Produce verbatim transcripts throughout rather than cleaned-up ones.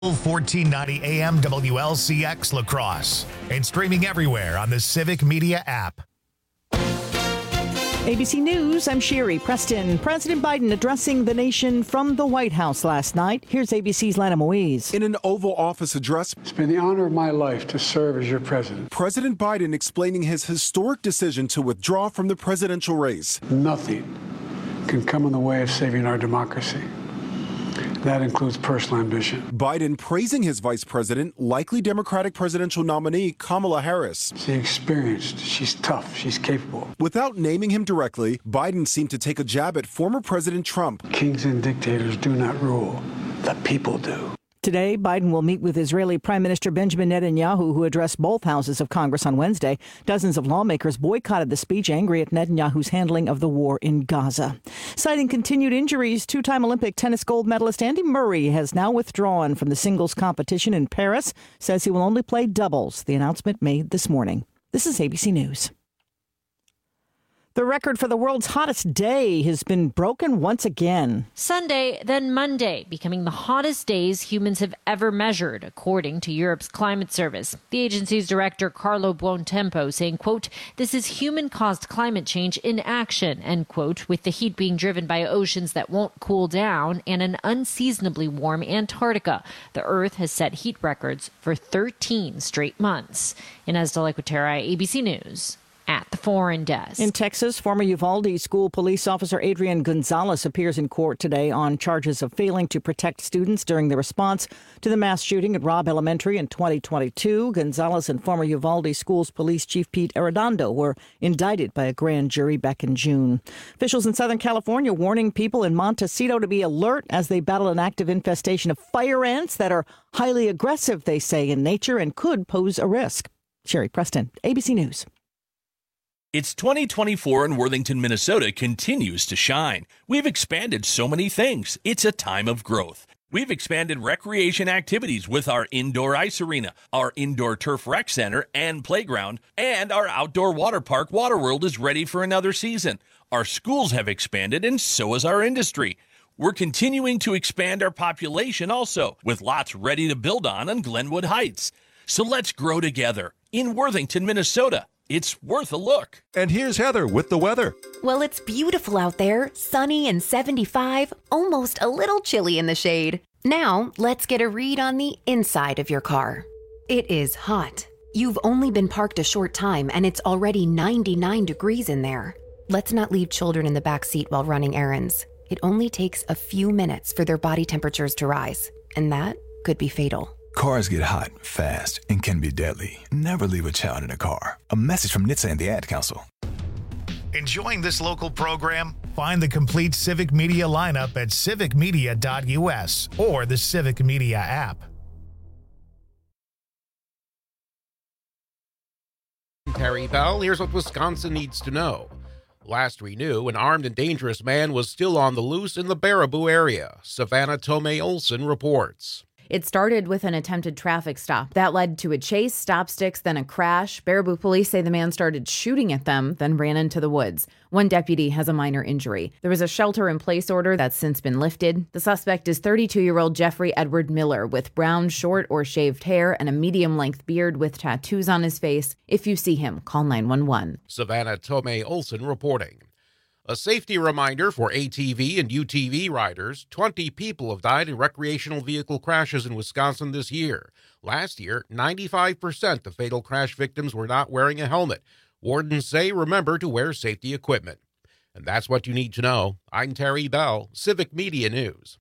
fourteen ninety A M W L C X La Crosse and streaming everywhere on the Civic Media app. A B C News, I'm Sherry Preston. President Biden addressing the nation from the White House last night. Here's A B C's Lana Moise. In an Oval Office address, it's been the honor of my life to serve as your president. President Biden explaining his historic decision to withdraw from the presidential race. Nothing can come in the way of saving our democracy. That includes personal ambition. Biden praising his vice president, likely Democratic presidential nominee Kamala Harris. She's experienced, she's tough, she's capable. Without naming him directly, Biden seemed to take a jab at former President Trump. Kings and dictators do not rule, the people do. Today, Biden will meet with Israeli Prime Minister Benjamin Netanyahu, who addressed both houses of Congress on Wednesday. Dozens of lawmakers boycotted the speech, angry at Netanyahu's handling of the war in Gaza. Citing continued injuries, two-time Olympic tennis gold medalist Andy Murray has now withdrawn from the singles competition in Paris, says he will only play doubles. The announcement made this morning. This is A B C News. The record for the world's hottest day has been broken once again. Sunday, then Monday, becoming the hottest days humans have ever measured, according to Europe's climate service. The agency's director, Carlo Buontempo, saying, quote, "This is human-caused climate change in action," end quote, with the heat being driven by oceans that won't cool down and an unseasonably warm Antarctica. The Earth has set heat records for thirteen straight months. Inez de la Cuetara, A B C News. At the Foreign Desk. In Texas, former Uvalde school police officer Adrian Gonzalez appears in court today on charges of failing to protect students during the response to the mass shooting at Robb Elementary in twenty twenty-two. Gonzalez and former Uvalde Schools Police Chief Pete Arredondo were indicted by a grand jury back in June. Officials in Southern California warning people in Montecito to be alert as they battle an active infestation of fire ants that are highly aggressive, they say, in nature and could pose a risk. Sherry Preston, A B C News. It's twenty twenty-four and Worthington, Minnesota continues to shine. We've expanded so many things. It's a time of growth. We've expanded recreation activities with our indoor ice arena, our indoor turf rec center and playground, and our outdoor water park, Waterworld, is ready for another season. Our schools have expanded, and so has our industry. We're continuing to expand our population also, with lots ready to build on on Glenwood Heights. So let's grow together in Worthington, Minnesota. It's worth a look. And here's Heather with the weather. Well, it's beautiful out there, sunny and seventy-five, almost a little chilly in the shade. Now, let's get a read on the inside of your car. It is hot. You've only been parked a short time and it's already ninety-nine degrees in there. Let's not leave children in the back seat while running errands. It only takes a few minutes for their body temperatures to rise, and that could be fatal. Cars get hot, fast, and can be deadly. Never leave a child in a car. A message from N H T S A and the Ad Council. Enjoying this local program? Find the complete Civic Media lineup at civic media dot U S or the Civic Media app. Terry Bell, here's what Wisconsin needs to know. Last we knew, an armed and dangerous man was still on the loose in the Baraboo area. Savannah Tomei Olson reports. It started with an attempted traffic stop. That led to a chase, stop sticks, then a crash. Baraboo police say the man started shooting at them, then ran into the woods. One deputy has a minor injury. There was a shelter-in-place order that's since been lifted. The suspect is thirty-two-year-old Jeffrey Edward Miller with brown, short or shaved hair and a medium-length beard with tattoos on his face. If you see him, call nine one one. Savannah Tomei Olson reporting. A safety reminder for A T V and U T V riders. twenty people have died in recreational vehicle crashes in Wisconsin this year. Last year, ninety-five percent of fatal crash victims were not wearing a helmet. Wardens say remember to wear safety equipment. And that's what you need to know. I'm Terry Bell, Civic Media News.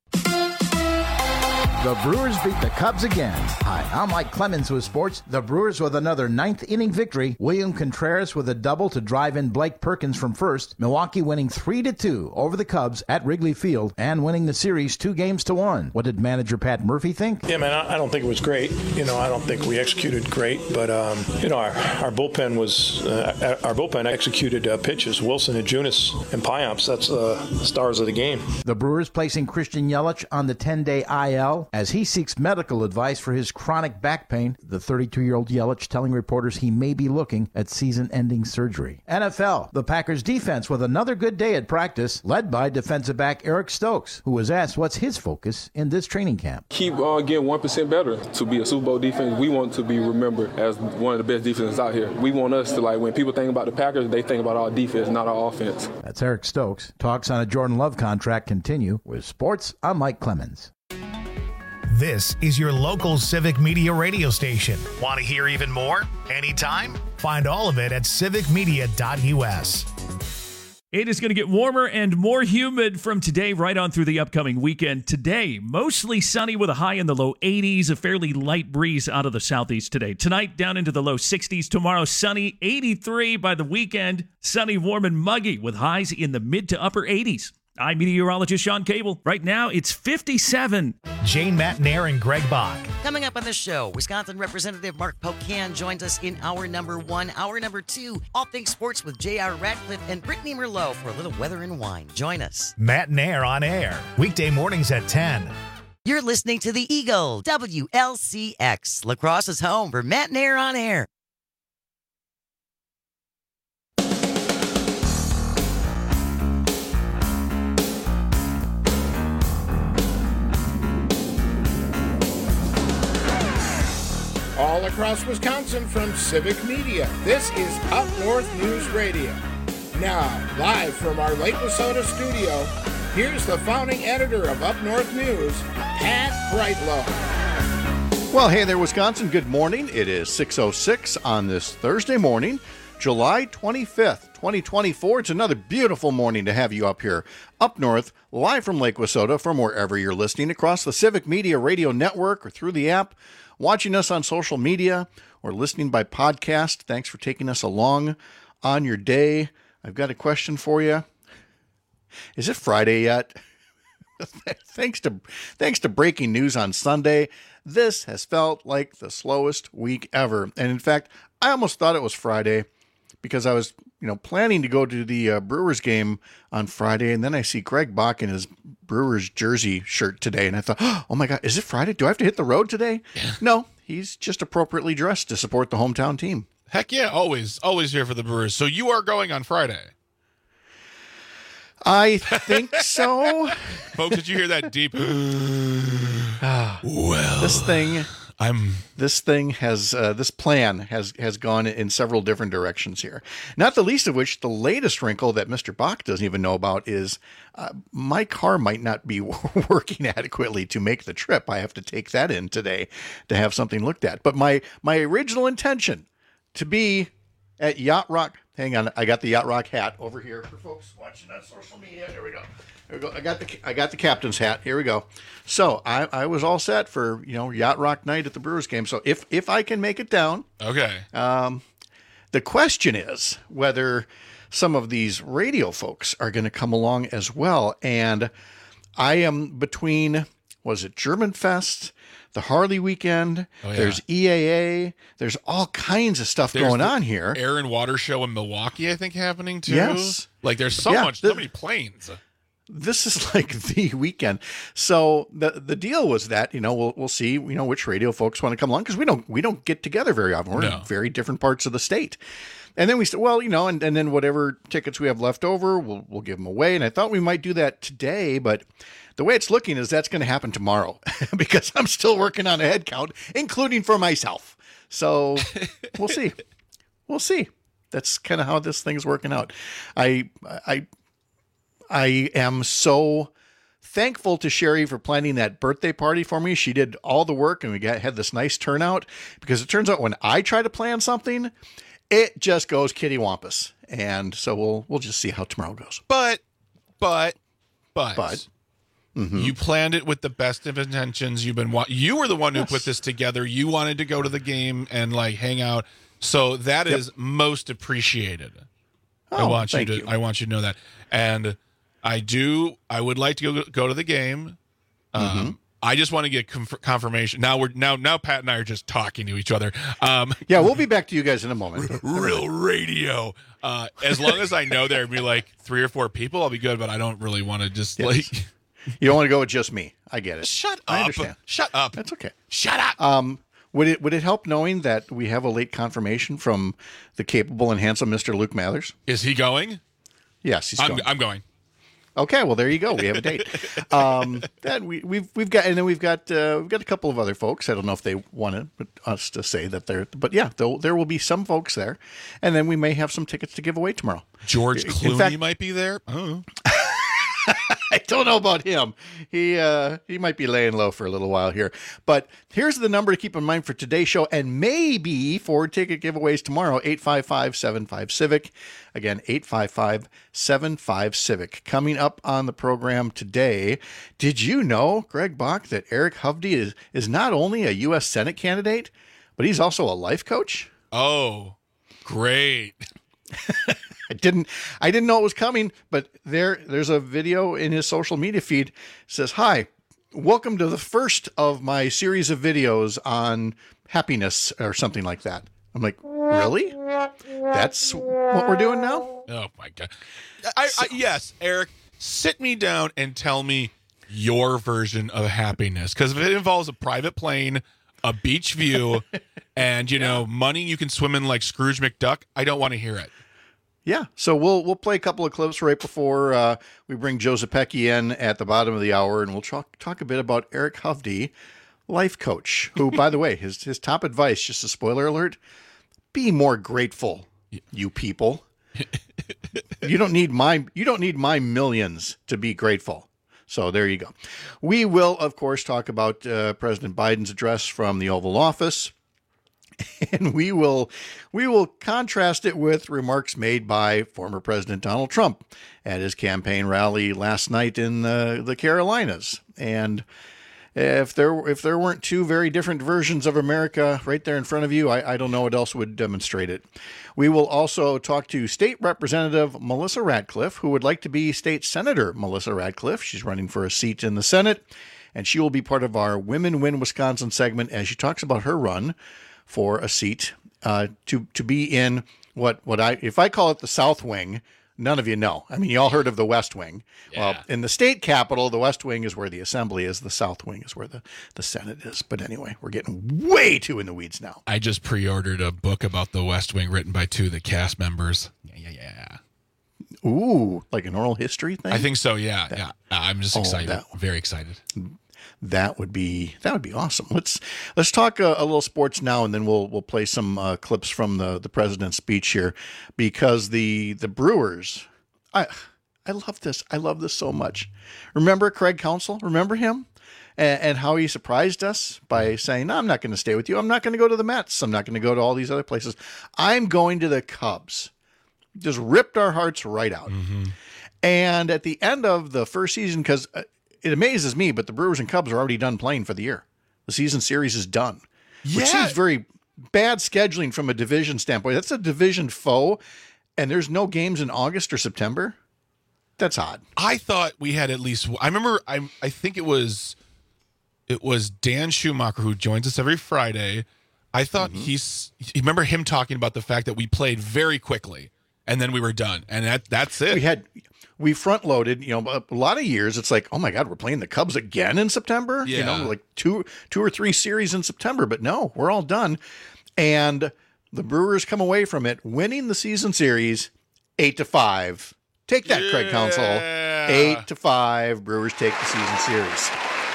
The Brewers beat the Cubs again. Hi, I'm Mike Clemens with sports. The Brewers with another ninth inning victory. William Contreras with a double to drive in Blake Perkins from first. Milwaukee winning three to two over the Cubs at Wrigley Field and winning the series two games to one. What did manager Pat Murphy think? Yeah, man, I don't think it was great. You know, I don't think we executed great, but um, you know, our, our bullpen was uh, our bullpen executed uh, pitches. Wilson and Junis and Payamps. That's the uh, stars of the game. The Brewers placing Christian Yelich on the ten-day I L. L as he seeks medical advice for his chronic back pain. The thirty-two-year-old Yelich telling reporters he may be looking at season-ending surgery. N F L, the Packers defense with another good day at practice, led by defensive back Eric Stokes, who was asked what's his focus in this training camp. Keep uh, getting one percent better to be a Super Bowl defense. We want to be remembered as one of the best defenses out here. We want us to, like, when people think about the Packers, they think about our defense, not our offense. That's Eric Stokes. Talks on a Jordan Love contract continue. With sports, I'm Mike Clemens. This is your local Civic Media radio station. Want to hear even more? Anytime? Find all of it at civic media dot u s. It is going to get warmer and more humid from today right on through the upcoming weekend. Today, mostly sunny with a high in the low eighties, a fairly light breeze out of the southeast today. Tonight, down into the low sixties. Tomorrow, sunny, eighty-three. By the weekend, sunny, warm, and muggy with highs in the mid to upper eighties. I'm meteorologist Sean Cable. Right now, it's fifty-seven. Jane Matnair and Greg Bach. Coming up on the show, Wisconsin Representative Mark Pocan joins us in hour number one. Hour number two, all things sports with J R Radcliffe and Brittany Merlot for a little weather and wine. Join us. Matnair on air, weekday mornings at ten. You're listening to The Eagle, W L C X, La Crosse's home for Matnair on air. All across Wisconsin from Civic Media, this is Up North News Radio. Now, live from our Lake Wissota studio, here's the founding editor of Up North News, Pat Brightlow. Well, hey there, Wisconsin. Good morning. It is six oh six on this Thursday morning, July twenty-fifth, twenty twenty-four. It's another beautiful morning to have you up here, up north, live from Lake Wissota, from wherever you're listening, across the Civic Media Radio Network or through the app, watching us on social media or listening by podcast. Thanks for taking us along on your day. I've got a question for you. Is it Friday yet? thanks to thanks to breaking news on Sunday, this has felt like the slowest week ever. And in fact, I almost thought it was Friday because I was, you know, planning to go to the uh, Brewers game on Friday, and then I see Greg Bach in his Brewers jersey shirt today, and I thought, oh my God, is it Friday? Do I have to hit the road today? No, he's just appropriately dressed to support the hometown team. Heck yeah, always, always here for the Brewers. So you are going on Friday? I think so. Folks, did you hear that deep? Well, this thing... I'm this thing has uh, this plan has has gone in several different directions here. Not the least of which, the latest wrinkle that Mister Bach doesn't even know about is uh, my car might not be working adequately to make the trip. I have to take that in today to have something looked at. But my my original intention to be at Yacht Rock. Hang on, I got the Yacht Rock hat over here for folks watching on social media. There we go. There we go. I got the I got the captain's hat. Here we go. So I, I was all set for, you know, Yacht Rock night at the Brewers game. So if if I can make it down, okay. Um, the question is whether some of these radio folks are going to come along as well. And I am between, was it German Fest, the Harley weekend, oh, yeah. There's E A A, there's all kinds of stuff there's going on here. Air and Water Show in Milwaukee, I think, happening too. Yes. Like there's so yeah, much, the, so many planes. This is like the weekend. So the the deal was that, you know, we'll we'll see, you know, which radio folks want to come along, because we don't we don't get together very often. We're no. in very different parts of the state. And then we said, well, you know, and, and then whatever tickets we have left over, we'll we'll give them away. And I thought we might do that today, but the way it's looking is that's going to happen tomorrow because I'm still working on a head count, including for myself. So we'll see. We'll see. That's kind of how this thing's working out. I I I am so thankful to Sherry for planning that birthday party for me. She did all the work, and we got had this nice turnout, because it turns out when I try to plan something, it just goes kittywampus. And so we'll we'll just see how tomorrow goes. But but but but mm-hmm. you planned it with the best of intentions. You've been wa- you were the one who yes. put this together. You wanted to go to the game and like hang out. So that yep. is most appreciated. Oh, I want you thank to you. I want you to know that. And I do. I would like to go go to the game. Um, mm-hmm. I just want to get conf- confirmation. Now we're now now Pat and I are just talking to each other. Um, yeah, we'll be back to you guys in a moment. Real radio. Uh, as long as I know there'd be like three or four people, I'll be good. But I don't really want to just yes. like. You don't want to go with just me. I get it. Shut I up. understand. Shut up. That's okay. Shut up. Um, would it would it help knowing that we have a late confirmation from the capable and handsome Mister Luke Mathers? Is he going? Yes, he's I'm, going. I'm going. Okay, well there you go. We have a date. Um, then we, we've we've got and then we've got uh, we've got a couple of other folks. I don't know if they wanted us to say that they're, but yeah, there, there will be some folks there, and then we may have some tickets to give away tomorrow. George In Clooney fact, might be there. Oh. I don't know about him. He uh, he might be laying low for a little while here. But here's the number to keep in mind for today's show and maybe for ticket giveaways tomorrow, eight five five, seven five, CIVIC. Again, eight five five, seven five, CIVIC. Coming up on the program today, did you know, Greg Bach, that Eric Hovde is, is not only a U S Senate candidate, but he's also a life coach? Oh, great. I didn't I didn't know it was coming, but there there's a video in his social media feed. It says, "Hi, welcome to the first of my series of videos on happiness," or something like that. I'm like, really? That's what we're doing now? Oh my God. I, I, yes, Eric, sit me down and tell me your version of happiness. Because if it involves a private plane, a beach view, and, you know, money you can swim in like Scrooge McDuck, I don't want to hear it. Yeah, so we'll we'll play a couple of clips right before uh, we bring Joe Zepecki in at the bottom of the hour, and we'll talk talk a bit about Eric Hovde, life coach, who, by the way, his his top advice, just a spoiler alert, be more grateful, you people. You don't need my you don't need my millions to be grateful. So there you go. We will, of course, talk about uh, President Biden's address from the Oval Office. And we will we will contrast it with remarks made by former President Donald Trump at his campaign rally last night in the, the Carolinas. And if there if there weren't two very different versions of America right there in front of you, I, I don't know what else would demonstrate it. We will also talk to State Representative Melissa Ratcliffe, who would like to be State Senator Melissa Ratcliffe. She's running for a seat in the Senate, and she will be part of our Women Win Wisconsin segment as she talks about her run for a seat uh, to to be in what what I if I call it the South Wing, none of you know. I mean, you all heard of the West Wing. Yeah. Well, in the state capitol, the West Wing is where the Assembly is. The South Wing is where the, the Senate is. But anyway, we're getting way too in the weeds now. I just pre-ordered a book about the West Wing written by two of the cast members. Yeah, yeah, yeah. Ooh, like an oral history thing? I think so, yeah. That, yeah. I'm just excited. Oh, that, Very excited. That would be that would be awesome. Let's let's talk a, a little sports now, and then we'll we'll play some uh, clips from the, the president's speech here, because the the Brewers, I I love this. I love this so much. Remember Craig Counsell? Remember him, and, and how he surprised us by saying, "No, I'm not going to stay with you. I'm not going to go to the Mets. I'm not going to go to all these other places. I'm going to the Cubs." Just ripped our hearts right out. Mm-hmm. And at the end of the first season, because uh, it amazes me, but the Brewers and Cubs are already done playing for the year. The season series is done, yeah. which seems very bad scheduling from a division standpoint. That's a division foe, and there's no games in August or September. That's odd. I thought we had at least. I remember. I I think it was, it was Dan Schumacher who joins us every Friday. I thought mm-hmm. he's. You remember him talking about the fact that we played very quickly, and then we were done, and that that's it. We had. We front loaded, you know, a lot of years. It's like, oh my God, we're playing the Cubs again in September. Yeah. You know, like two, two or three series in September. But no, we're all done. And the Brewers come away from it winning the season series eight to five. Take that, yeah. Craig Counsell. Eight to five. Brewers take the season series.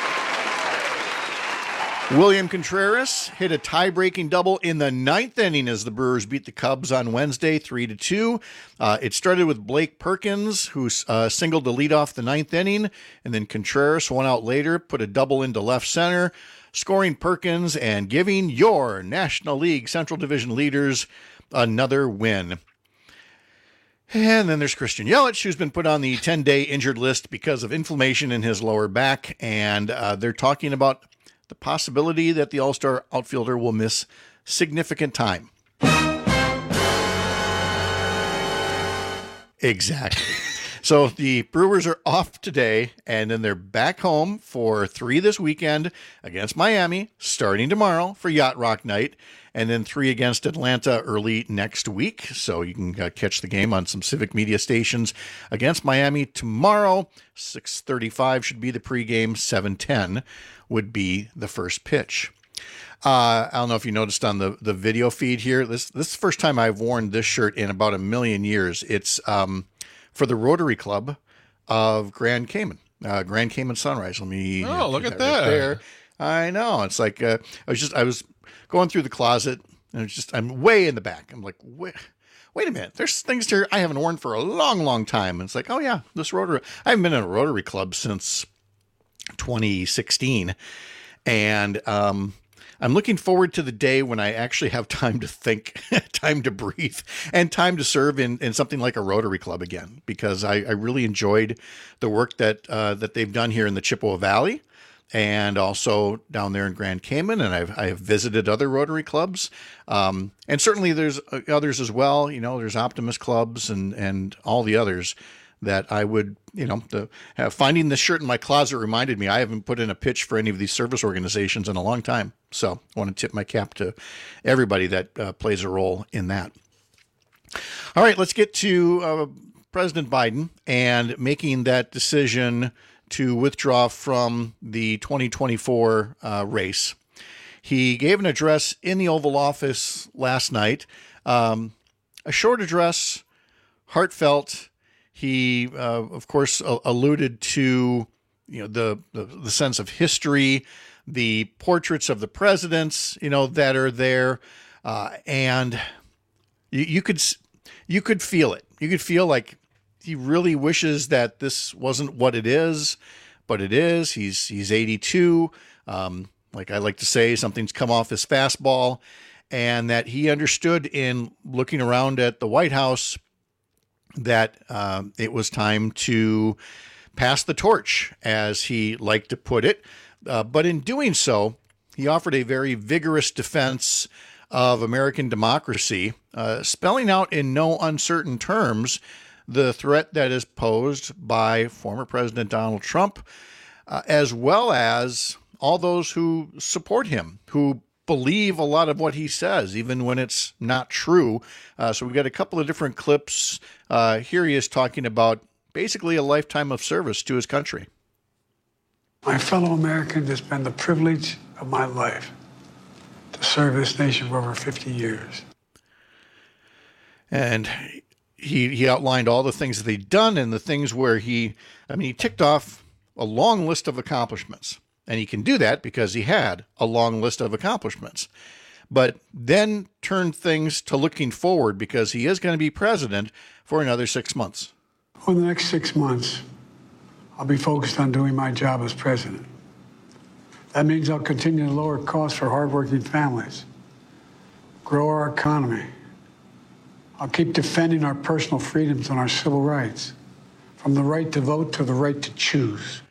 William Contreras hit a tie-breaking double in the ninth inning as the Brewers beat the Cubs on Wednesday, three to two. Uh, it started with Blake Perkins, who uh, singled to lead off the ninth inning, and then Contreras, one out later, put a double into left center, scoring Perkins and giving your National League Central Division leaders another win. And then there's Christian Yelich, who's been put on the ten-day injured list because of inflammation in his lower back, and uh, they're talking about the possibility that the All-Star outfielder will miss significant time. Exactly. So the Brewers are off today, and then they're back home for three this weekend against Miami, starting tomorrow for Yacht Rock Night, and then three against Atlanta early next week. So you can uh, catch the game on some Civic Media stations against Miami tomorrow. six thirty-five should be the pregame. seven ten would be the first pitch. Uh, I don't know if you noticed on the, the video feed here. This this is the first time I've worn this shirt in about a million years. It's um, for the Rotary Club of Grand Cayman, uh, Grand Cayman Sunrise. Let me. Oh, look at right that! There. I know. It's like uh, I was just I was going through the closet and it's just I'm way in the back. I'm like, wait, wait a minute. There's things here I haven't worn for a long, long time. And it's like, oh yeah, this Rotary. I haven't been in a Rotary Club since twenty sixteen, and um. I'm looking forward to the day when I actually have time to think, time to breathe, and time to serve in, in something like a Rotary Club again, because I, I really enjoyed the work that uh, that they've done here in the Chippewa Valley and also down there in Grand Cayman. And I've, I have visited other Rotary Clubs. Um, and certainly there's others as well. You know, there's Optimist Clubs and, and all the others that I would, you know, the, uh, finding this shirt in my closet reminded me I haven't put in a pitch for any of these service organizations in a long time. So I want to tip my cap to everybody that uh, plays a role in that. All right, let's get to uh, President Biden and making that decision to withdraw from the twenty twenty-four uh, race. He gave an address in the Oval Office last night, um, a short address, heartfelt. He, uh, of course, uh, alluded to, you know, the, the the sense of history, the portraits of the presidents, you know, that are there, uh, and you, you could you could feel it. You could feel like he really wishes that this wasn't what it is, but it is. He's he's eighty-two. Um, like I like to say, something's come off his fastball, and that he understood in looking around at the White House that uh, it was time to pass the torch, as he liked to put it. Uh, but in doing so, he offered a very vigorous defense of American democracy, uh, spelling out in no uncertain terms the threat that is posed by former President Donald Trump, uh, as well as all those who support him, who believe a lot of what he says, even when it's not true. Uh, so we've got a couple of different clips. Uh, here he is talking about basically a lifetime of service to his country. My fellow Americans, it's been the privilege of my life to serve this nation for over fifty years. And he he outlined all the things that he'd done and the things where he, I mean, he ticked off a long list of accomplishments. And he can do that because he had a long list of accomplishments. But then turned things to looking forward, because he is going to be president for another six months. For the next six months, I'll be focused on doing my job as president. That means I'll continue to lower costs for hardworking families, grow our economy. I'll keep defending our personal freedoms and our civil rights, from the right to vote to the right to choose.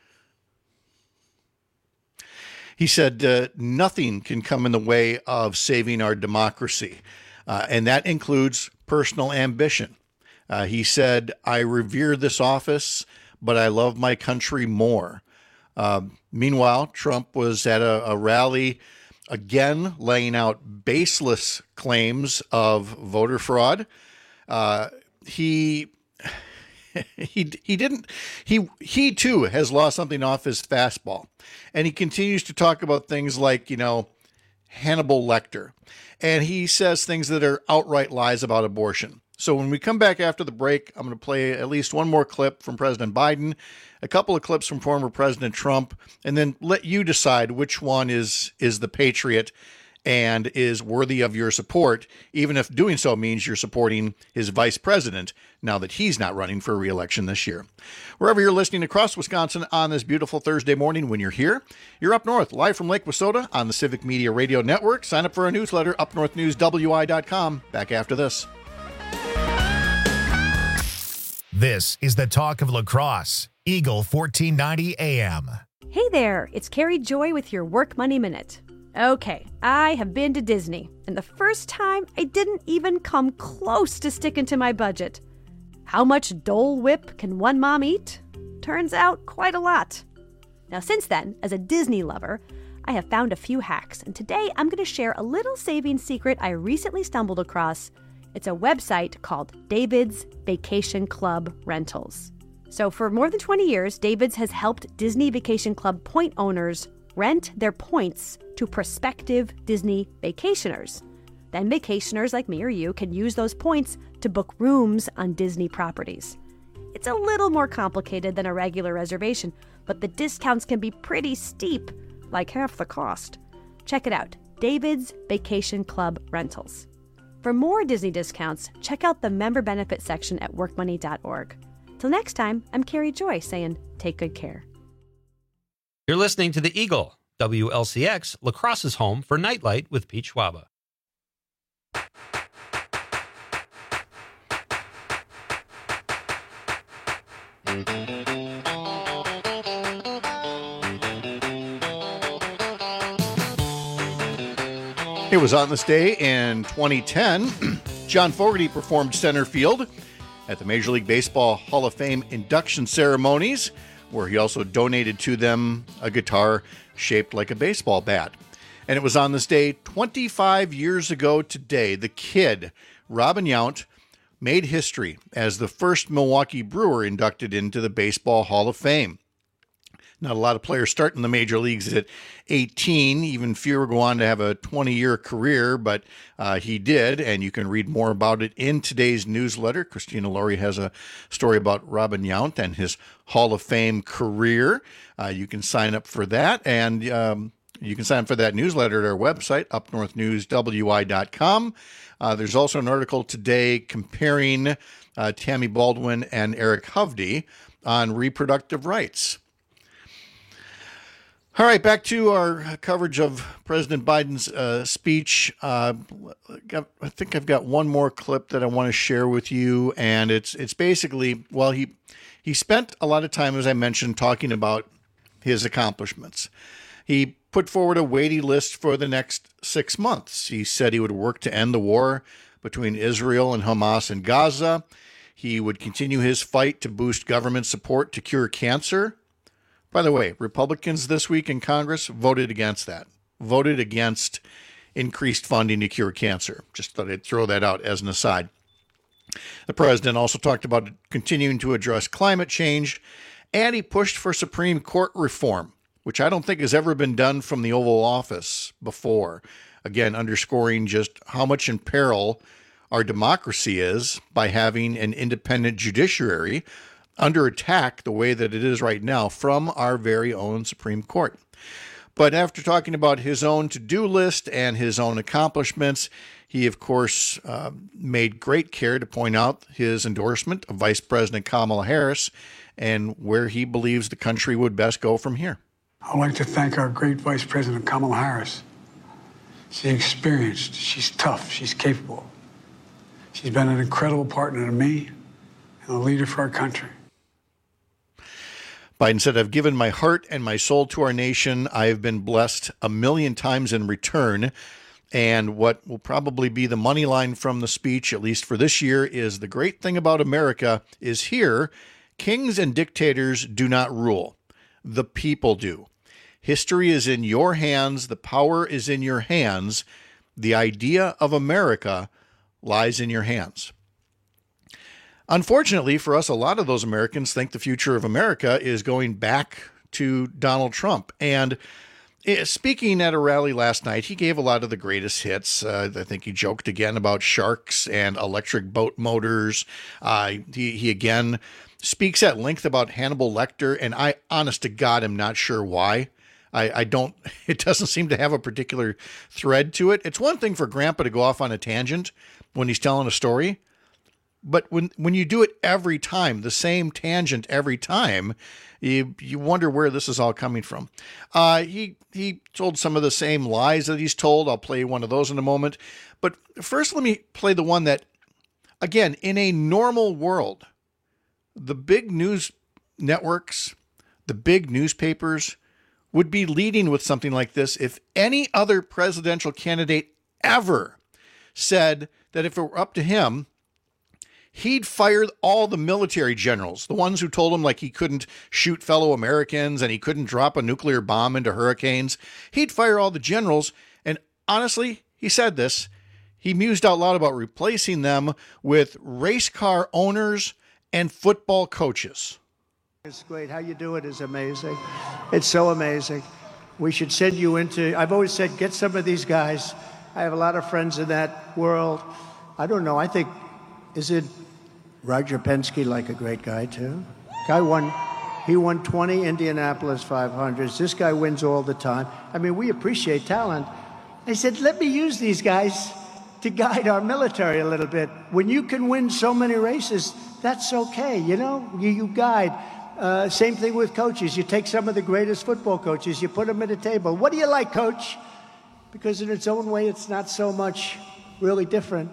He said uh, nothing can come in the way of saving our democracy, uh, and that includes personal ambition. Uh, he said, I revere this office, but I love my country more. Uh, meanwhile, Trump was at a, a rally, again, laying out baseless claims of voter fraud. Uh, he... He he didn't he he too has lost something off his fastball, and he continues to talk about things like, you know, Hannibal Lecter, and he says things that are outright lies about abortion. So when we come back after the break, I'm going to play at least one more clip from President Biden, a couple of clips from former President Trump, and then let you decide which one is is the patriot and is worthy of your support, even if doing so means you're supporting his vice president now that he's not running for re-election this year. Wherever you're listening across Wisconsin on this beautiful Thursday morning, when you're here, you're Up North, live from Lake Wissota on the Civic Media Radio Network. Sign up for our newsletter, up north news w i dot com. Back after this. This is the talk of La Crosse, Eagle fourteen ninety A M. Hey there, it's Carrie Joy with your Work Money Minute. Okay, I have been to Disney, and the first time I didn't even come close to sticking to my budget. How much Dole Whip can one mom eat? Turns out quite a lot. Now, since then, as a Disney lover, I have found a few hacks, and today I'm going to share a little saving secret I recently stumbled across. It's a website called David's Vacation Club Rentals. So for more than twenty years, David's has helped Disney Vacation Club point owners rent their points to prospective Disney vacationers. Then vacationers like me or you can use those points to book rooms on Disney properties. It's a little more complicated than a regular reservation, but the discounts can be pretty steep, like half the cost. Check it out, David's Vacation Club Rentals. For more Disney discounts, check out the member benefit section at work money dot org. Till next time, I'm Carrie Joy saying, take good care. You're listening to The Eagle, W L C X, La Crosse's home for Nightlight with Pete Schwaba. It was on this day in twenty ten. John Fogerty performed center field at the Major League Baseball Hall of Fame induction ceremonies, where he also donated to them a guitar shaped like a baseball bat. And it was on this day twenty-five years ago today, the kid, Robin Yount, made history as the first Milwaukee Brewer inducted into the Baseball Hall of Fame. Not a lot of players start in the major leagues at eighteen. Even fewer go on to have a twenty-year career, but uh, he did, and you can read more about it in today's newsletter. Christina Laurie has a story about Robin Yount and his Hall of Fame career. Uh, you can sign up for that, and um, you can sign up for that newsletter at our website, up north news w i dot com. Uh, there's also an article today comparing uh, Tammy Baldwin and Eric Hovde on reproductive rights. All right, back to our coverage of President Biden's uh, speech. Uh, I think I've got one more clip that I want to share with you, and it's it's basically, well, he he spent a lot of time, as I mentioned, talking about his accomplishments. He put forward a weighty list for the next six months. He said he would work to end the war between Israel and Hamas in Gaza. He would continue his fight to boost government support to cure cancer. By the way, Republicans this week in Congress voted against that, voted against increased funding to cure cancer. Just thought I'd throw that out as an aside. The president also talked about continuing to address climate change, and he pushed for Supreme Court reform, which I don't think has ever been done from the Oval Office before. Again, underscoring just how much in peril our democracy is by having an independent judiciary under attack the way that it is right now from our very own Supreme Court. But after talking about his own to-do list and his own accomplishments, he, of course, uh, made great care to point out his endorsement of Vice President Kamala Harris and where he believes the country would best go from here. I'd like to thank our great Vice President Kamala Harris. She's experienced, she's tough, she's capable. She's been an incredible partner to me and a leader for our country. Biden said, I've given my heart and my soul to our nation. I have been blessed a million times in return. And what will probably be the money line from the speech, at least for this year, is the great thing about America is here, kings and dictators do not rule. The people do. History is in your hands. The power is in your hands. The idea of America lies in your hands. Unfortunately for us, a lot of those Americans think the future of America is going back to Donald Trump. And speaking at a rally last night, he gave a lot of the greatest hits. Uh, I think he joked again about sharks and electric boat motors. Uh, he, he again speaks at length about Hannibal Lecter, and I, honest to God, am not sure why. I, I don't, it doesn't seem to have a particular thread to it. It's one thing for Grandpa to go off on a tangent when he's telling a story. But when when you do it every time, the same tangent every time, you you wonder where this is all coming from. Uh, he he told some of the same lies that he's told. I'll play one of those in a moment. But first, let me play the one that, again, in a normal world, the big news networks, the big newspapers would be leading with something like this if any other presidential candidate ever said that if it were up to him, he'd fire all the military generals, the ones who told him like he couldn't shoot fellow Americans and he couldn't drop a nuclear bomb into hurricanes. He'd fire all the generals. And honestly, he said this, he mused out loud about replacing them with race car owners and football coaches. It's great. How you do it is amazing. It's so amazing. We should send you into, I've always said, get some of these guys. I have a lot of friends in that world. I don't know. I think, is it Roger Penske, like a great guy too? Guy won, he won twenty Indianapolis five hundreds. This guy wins all the time. I mean, we appreciate talent. I said, let me use these guys to guide our military a little bit. When you can win so many races, that's okay, you know? You, you guide. Uh, same thing with coaches. You take some of the greatest football coaches, you put them at a table. What do you like, coach? Because in its own way, it's not so much really different.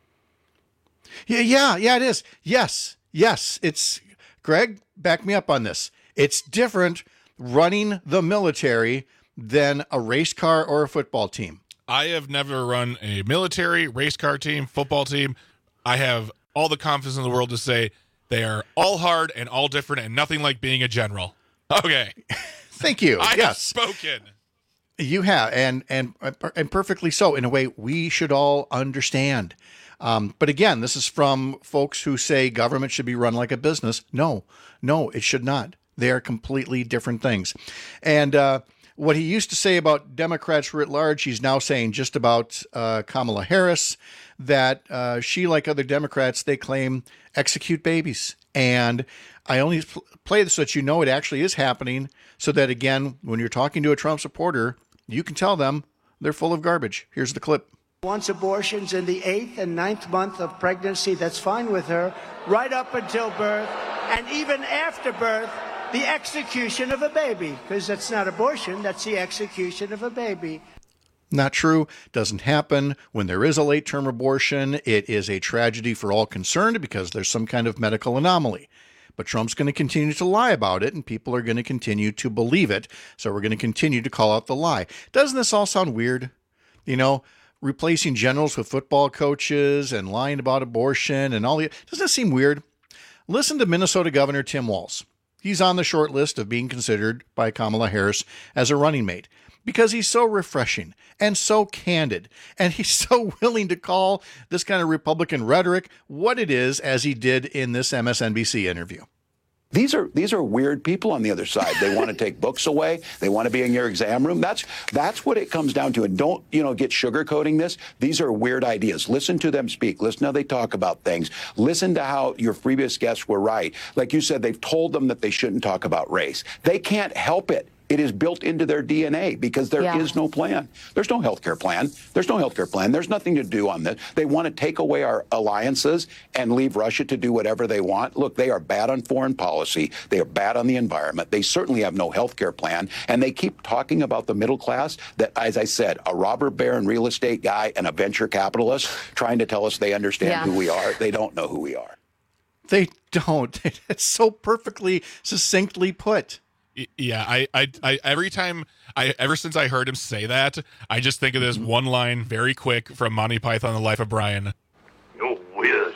Yeah, yeah, yeah, it is. Yes, yes. It's, Greg, back me up on this. It's different running the military than a race car or a football team. I have never run a military, race car team, football team. I have all the confidence in the world to say they are all hard and all different and nothing like being a general. Okay. Thank you. I yes. have spoken. You have, and and and perfectly so. In a way, we should all understand. Um, but again, this is from folks who say government should be run like a business. No, no, it should not. They are completely different things. And uh, what he used to say about Democrats writ large, he's now saying just about uh, Kamala Harris, that uh, she, like other Democrats, they claim execute babies. And I only play this so that you know it actually is happening, so that, again, when you're talking to a Trump supporter, you can tell them they're full of garbage. Here's the clip. Wants abortions in the eighth and ninth month of pregnancy, that's fine with her, right up until birth, and even after birth, the execution of a baby, because that's not abortion, that's the execution of a baby. Not true. Doesn't happen. When there is a late-term abortion, it is a tragedy for all concerned because there's some kind of medical anomaly. But Trump's going to continue to lie about it, and people are going to continue to believe it. So we're going to continue to call out the lie. Doesn't this all sound weird? You know, replacing generals with football coaches and lying about abortion and all the... Doesn't it seem weird? Listen to Minnesota Governor Tim Walz. He's on the short list of being considered by Kamala Harris as a running mate because he's so refreshing and so candid, and he's so willing to call this kind of Republican rhetoric what it is, as he did in this M S N B C interview. These are these are weird people on the other side. They want to take books away. They want to be in your exam room. That's that's what it comes down to. And don't, you know, get sugarcoating this. These are weird ideas. Listen to them speak. Listen to how they talk about things. Listen to how your previous guests were right. Like you said, they've told them that they shouldn't talk about race. They can't help it. It is built into their D N A because there yeah. is no plan. There's no health care plan. There's no health care plan. There's nothing to do on this. They want to take away our alliances and leave Russia to do whatever they want. Look, they are bad on foreign policy. They are bad on the environment. They certainly have no health care plan. And they keep talking about the middle class that, as I said, a robber baron real estate guy and a venture capitalist trying to tell us they understand yeah. who we are. They don't know who we are. They don't. It's so perfectly, succinctly put. Yeah, I, I, I, every time I, ever since I heard him say that, I just think of this one line, very quick, from Monty Python: The Life of Brian. You're weird.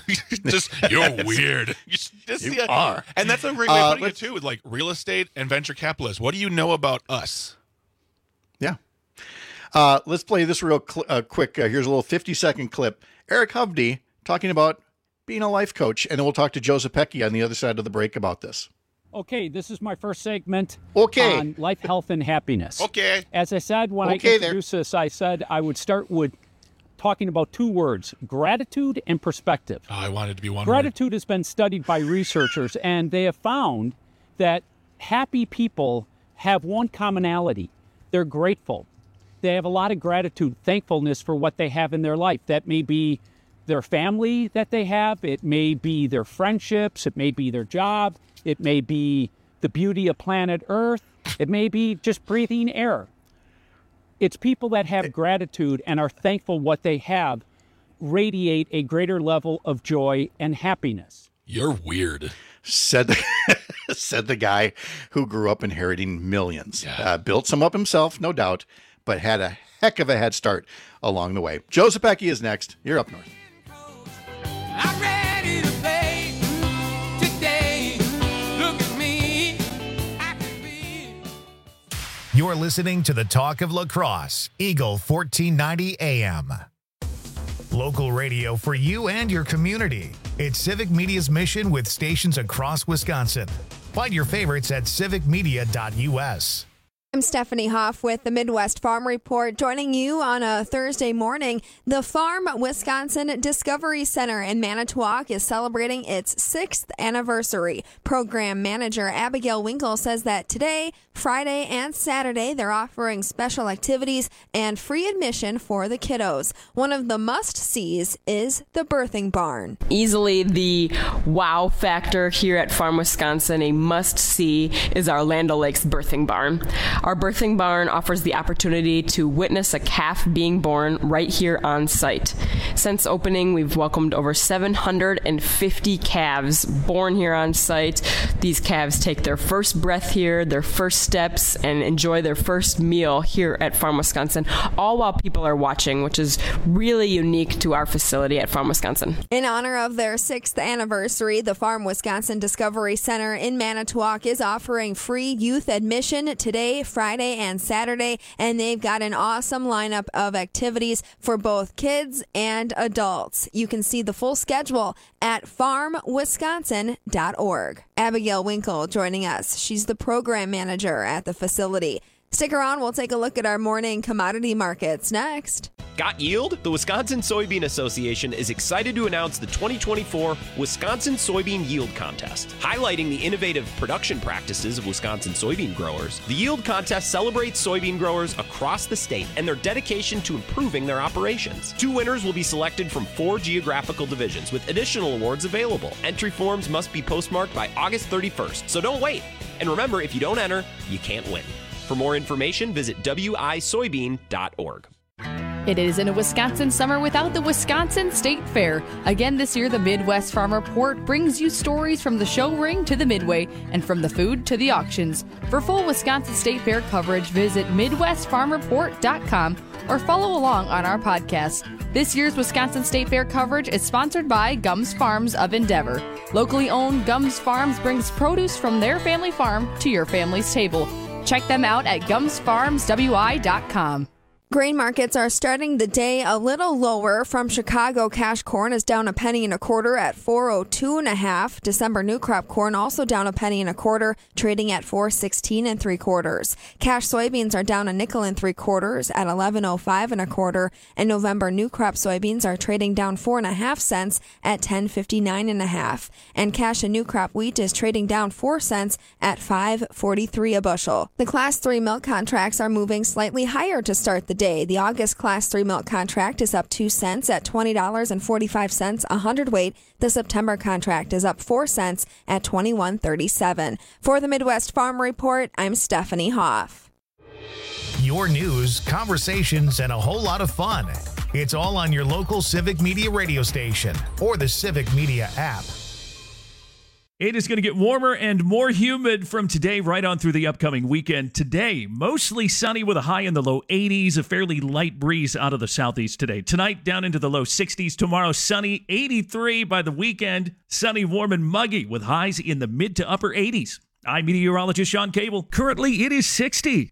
just you're weird. Just, just, you yeah. are, and that's a great way of uh, putting it too. With like real estate and venture capitalists. What do you know about us? Yeah. Uh, let's play this real cl- uh, quick. Uh, here's a little fifty second clip. Eric Hovde talking about being a life coach, and then we'll talk to Joe Zepecki on the other side of the break about this. Okay, this is my first segment okay. on life, health, and happiness. Okay. As I said, when okay I introduced this, I said I would start with talking about two words, gratitude and perspective. Oh, I wanted to be one Gratitude word. has been studied by researchers, and they have found that happy people have one commonality. They're grateful. They have a lot of gratitude, thankfulness for what they have in their life. That may be their family that they have. It may be their friendships. It may be their job. It may be the beauty of planet Earth. It may be just breathing air. It's people that have gratitude and are thankful what they have radiate a greater level of joy and happiness. You're weird. Said the, said the guy who grew up inheriting millions. Yeah. Uh, built some up himself, no doubt, but had a heck of a head start along the way. Joe Zepecki is next. You're up north. I'm ready You're listening to the Talk of La Crosse, Eagle fourteen ninety A M. Local radio for you and your community. It's Civic Media's mission with stations across Wisconsin. Find your favorites at civic media dot U S. I'm Stephanie Hoff with the Midwest Farm Report, joining you on a Thursday morning. The Farm Wisconsin Discovery Center in Manitowoc is celebrating its sixth anniversary. Program manager Abigail Winkle says that today, Friday, and Saturday, they're offering special activities and free admission for the kiddos. One of the must-sees is the birthing barn. Easily the wow factor here at Farm Wisconsin, a must-see is our Land O'Lakes birthing barn. Our birthing barn offers the opportunity to witness a calf being born right here on site. Since opening, we've welcomed over seven hundred fifty calves born here on site. These calves take their first breath here, their first steps, and enjoy their first meal here at Farm Wisconsin, all while people are watching, which is really unique to our facility at Farm Wisconsin. In honor of their sixth anniversary, the Farm Wisconsin Discovery Center in Manitowoc is offering free youth admission today, Friday, and Saturday, and they've got an awesome lineup of activities for both kids and adults. You can see the full schedule at farm wisconsin dot org. Abigail Winkle joining us. She's the program manager at the facility. Stick around. We'll take a look at our morning commodity markets next. Got yield? The Wisconsin Soybean Association is excited to announce the twenty twenty-four Wisconsin Soybean Yield Contest. Highlighting the innovative production practices of Wisconsin soybean growers, the Yield Contest celebrates soybean growers across the state and their dedication to improving their operations. Two winners will be selected from four geographical divisions, with additional awards available. Entry forms must be postmarked by August thirty-first, so don't wait. And remember, if you don't enter, you can't win. For more information, visit w i soybean dot org. It isn't a Wisconsin summer without the Wisconsin State Fair. Again this year, the Midwest Farm Report brings you stories from the show ring to the midway and from the food to the auctions. For full Wisconsin State Fair coverage, visit midwest farm report dot com or follow along on our podcast. This year's Wisconsin State Fair coverage is sponsored by Gums Farms of Endeavor. Locally owned Gums Farms brings produce from their family farm to your family's table. Check them out at gums farms w i dot com. Grain markets are starting the day a little lower. From Chicago, cash corn is down a penny and a quarter at four oh two and a half. December new crop corn also down a penny and a quarter, trading at four sixteen and three quarters. Cash soybeans are down a nickel and three quarters at eleven oh five and a quarter, and November new crop soybeans are trading down four and a half cents at ten fifty-nine and a half. And cash and new crop wheat is trading down four cents at five forty-three a bushel. The class three milk contracts are moving slightly higher to start the day. The August Class three milk contract is up two cents at twenty dollars and forty-five cents a hundredweight. The September contract is up four cents at twenty-one thirty-seven. For the Midwest Farm Report, I'm Stephanie Hoff. Your news, conversations, and a whole lot of fun. It's all on your local Civic Media radio station or the Civic Media app. It is going to get warmer and more humid from today right on through the upcoming weekend. Today, mostly sunny with a high in the low eighties, a fairly light breeze out of the southeast today. Tonight, down into the low sixties. Tomorrow, sunny, eighty-three. By the weekend, sunny, warm, and muggy with highs in the mid to upper eighties. I'm meteorologist Sean Cable. Currently, it is sixty.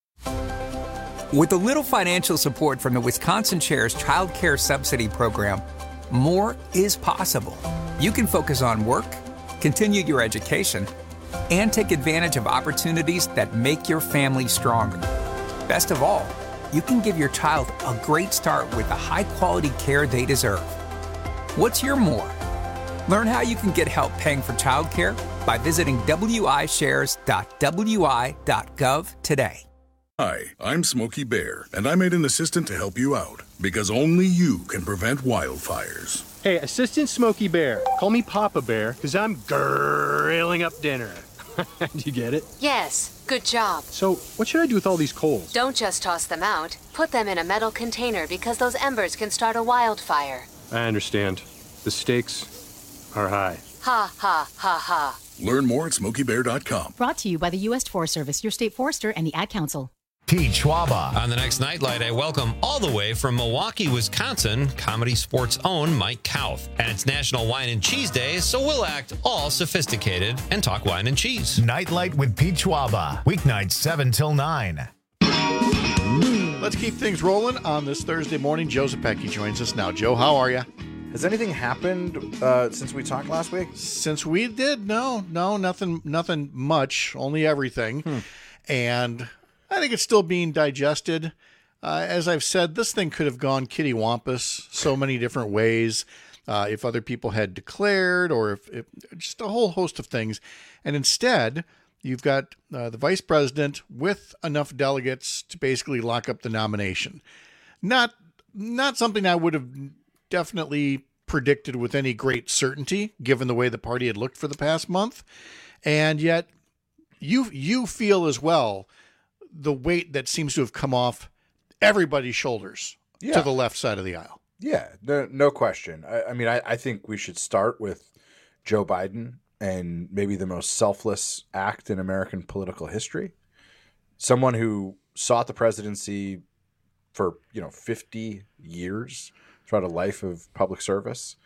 With a little financial support from the Wisconsin Shares Child Care Subsidy Program, more is possible. You can focus on work, continue your education, and take advantage of opportunities that make your family stronger. Best of all, you can give your child a great start with the high-quality care they deserve. What's your more? Learn how you can get help paying for childcare by visiting w i shares dot w i dot gov today. Hi, I'm Smokey Bear, and I made an assistant to help you out, because only you can prevent wildfires. Hey, Assistant Smokey Bear, call me Papa Bear, because I'm grilling up dinner. Do you get it? Yes, good job. So, what should I do with all these coals? Don't just toss them out. Put them in a metal container because those embers can start a wildfire. I understand. The stakes are high. Ha, ha, ha, ha. Learn more at smokey bear dot com. Brought to you by the U S Forest Service, your state forester, and the Ad Council. Pete Schwaba. On the next Nightlight, I welcome all the way from Milwaukee, Wisconsin, Comedy Sports' own Mike Kauth. And it's National Wine and Cheese Day, so we'll act all sophisticated and talk wine and cheese. Nightlight with Pete Schwaba. Weeknights seven till nine. Let's keep things rolling on this Thursday morning. Joe Zepecki joins us now. Joe, how are you? Has anything happened uh, since we talked last week? Since we did, no, no, nothing, nothing much. Only everything, hmm. and I think it's still being digested. Uh, as I've said, this thing could have gone kittywampus so many different ways. Uh, if other people had declared, or if, if just a whole host of things, and instead you've got uh, the vice president with enough delegates to basically lock up the nomination. Not, not something I would have definitely predicted with any great certainty, given the way the party had looked for the past month. And yet you, you feel as well the weight that seems to have come off everybody's shoulders yeah. to the left side of the aisle. Yeah, no, no question. I, I mean, I, I think we should start with Joe Biden and maybe the most selfless act in American political history. Someone who sought the presidency for, you know, fifty years, throughout a life of public service,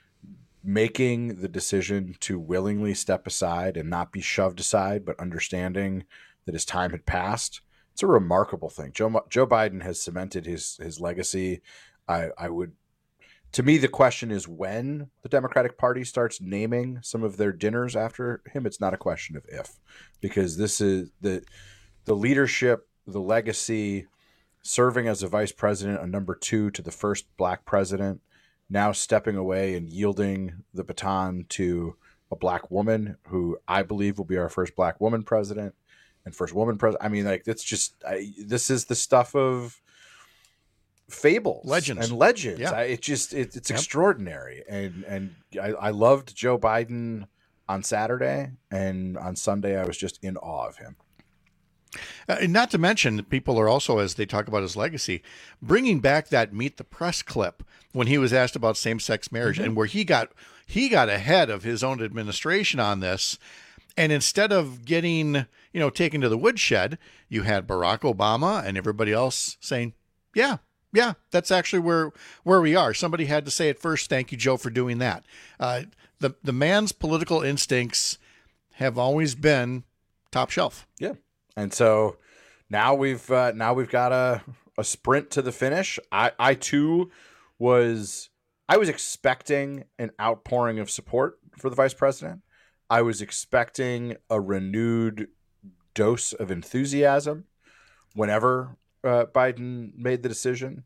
making the decision to willingly step aside and not be shoved aside, but understanding that his time had passed. It's a remarkable thing. Joe Joe Biden has cemented his his legacy. I, I would, to me, the question is when the Democratic Party starts naming some of their dinners after him. It's not a question of if, because this is the the leadership, the legacy, serving as a vice president, a number two to the first black president, now stepping away and yielding the baton to a black woman who I believe will be our first black woman president and first woman president. I mean, like, that's just, I, this is the stuff of fables, legends, and legends. Yeah. I, it just, it, it's yep. extraordinary. And, and I, I loved Joe Biden on Saturday, and on Sunday, I was just in awe of him. Uh, and not to mention, people are also, as they talk about his legacy, bringing back that Meet the Press clip when he was asked about same-sex marriage, mm-hmm. and where he got he got ahead of his own administration on this. And instead of getting, you know, taken to the woodshed, you had Barack Obama and everybody else saying, yeah, yeah, that's actually where where we are. Somebody had to say it first. Thank you, Joe, for doing that. Uh, the the man's political instincts have always been top shelf. Yeah. And so now we've uh, now we've got a, a sprint to the finish. I, I too was I was expecting an outpouring of support for the vice president. I was expecting a renewed dose of enthusiasm whenever uh, Biden made the decision.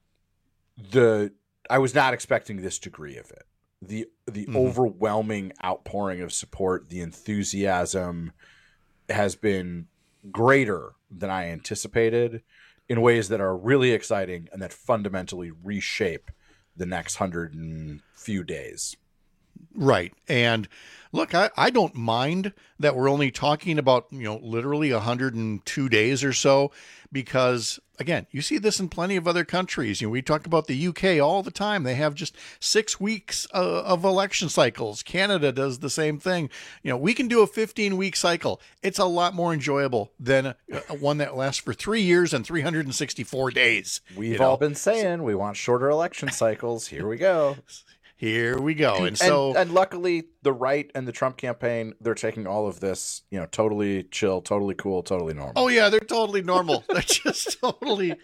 The I was not expecting this degree of it. The the mm-hmm. overwhelming outpouring of support, the enthusiasm has been greater than I anticipated in ways that are really exciting and that fundamentally reshape the next hundred and few days. Right. And look, I, I don't mind that we're only talking about, you know, literally one hundred two days or so, because again, you see this in plenty of other countries. You know, we talk about the U K all the time. They have just six weeks uh, of election cycles. Canada does the same thing. You know, we can do a fifteen week cycle. It's a lot more enjoyable than a, a one that lasts for three years and three hundred sixty-four days. We've you know? all been saying we want shorter election cycles. Here we go. Here we go. And, and so, and, and luckily the right and the Trump campaign, they're taking all of this, you know, totally chill, totally cool, totally normal. Oh yeah. They're totally normal. They're just totally,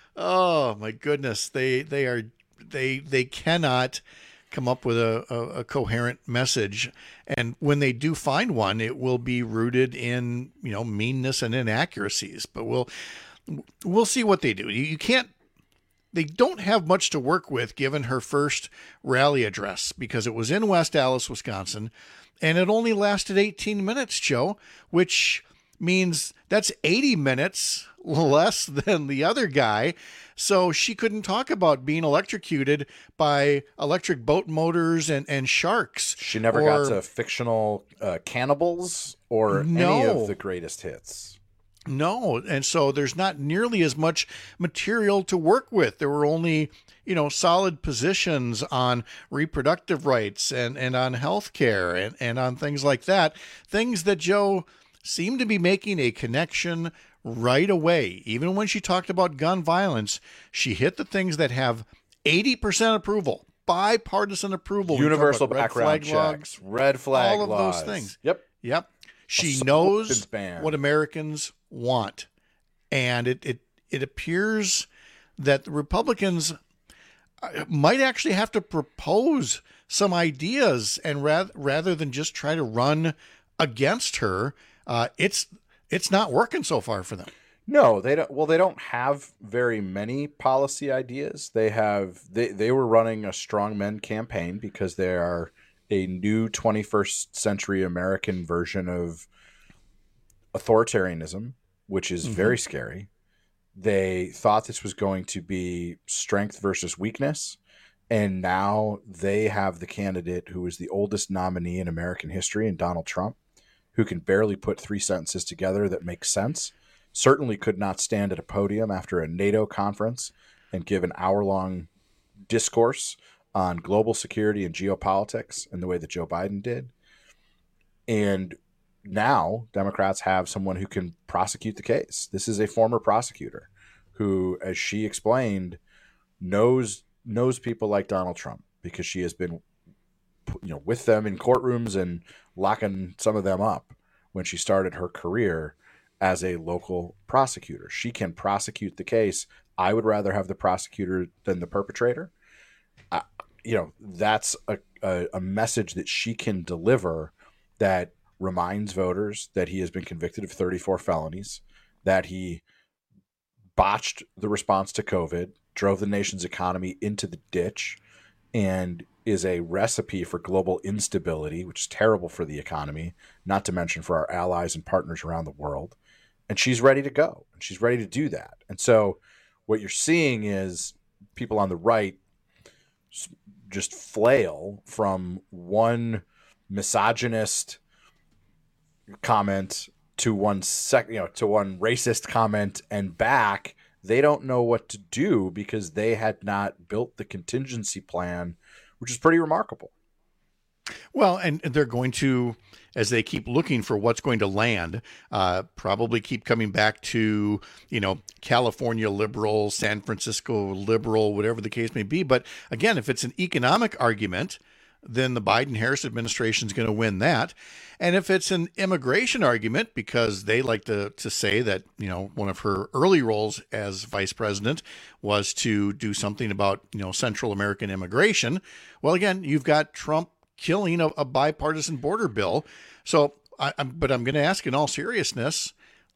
oh my goodness. They, they are, they, they cannot come up with a, a, a coherent message. And when they do find one, it will be rooted in, you know, meanness and inaccuracies, but we'll, we'll see what they do. You, you can't, They don't have much to work with given her first rally address, because it was in West Allis, Wisconsin, and it only lasted eighteen minutes, Joe, which means that's eighty minutes less than the other guy. So she couldn't talk about being electrocuted by electric boat motors and, and sharks. She never or, got to fictional uh, cannibals or no. any of the greatest hits. No, and so there's not nearly as much material to work with. There were only, you know, solid positions on reproductive rights and, and on health care and, and on things like that. Things that Joe seemed to be making a connection right away. Even when she talked about gun violence, she hit the things that have eighty percent approval, bipartisan approval. Universal background checks, red flag all of laws. those things. Yep. Yep. She knows what Americans want, and it, it it appears that the Republicans might actually have to propose some ideas, and rather rather than just try to run against her, uh, it's it's not working so far for them. No, they don't. Well, they don't have very many policy ideas. They have they they were running a strongmen campaign because they are a new twenty-first century American version of authoritarianism, which is mm-hmm. very scary. They thought this was going to be strength versus weakness, and now they have the candidate who is the oldest nominee in American history, in Donald Trump, who can barely put three sentences together that make sense. Certainly could not stand at a podium after a NATO conference and give an hour-long discourse on global security and geopolitics in the way that Joe Biden did. And now Democrats have someone who can prosecute the case. This is a former prosecutor who, as she explained, knows knows people like Donald Trump because she has been, you know, with them in courtrooms and locking some of them up when she started her career as a local prosecutor. She can prosecute the case. I would rather have the prosecutor than the perpetrator. Uh, you know, that's a, a, a message that she can deliver that reminds voters that he has been convicted of thirty-four felonies, that he botched the response to COVID, drove the nation's economy into the ditch, and is a recipe for global instability, which is terrible for the economy, not to mention for our allies and partners around the world. And she's ready to go, and she's ready to do that. And so what you're seeing is people on the right just flail from one misogynist comment to one sec, you know, to one racist comment and back. They don't know what to do because they had not built the contingency plan, which is pretty remarkable. Well, and they're going to, as they keep looking for what's going to land, uh, probably keep coming back to, you know, California liberal, San Francisco liberal, whatever the case may be. But again, if it's an economic argument, then the Biden-Harris administration is going to win that. And if it's an immigration argument, because they like to, to say that, you know, one of her early roles as vice president was to do something about, you know, Central American immigration. Well, again, you've got Trump killing a, a bipartisan border bill. So, I, I'm, but I'm going to ask in all seriousness,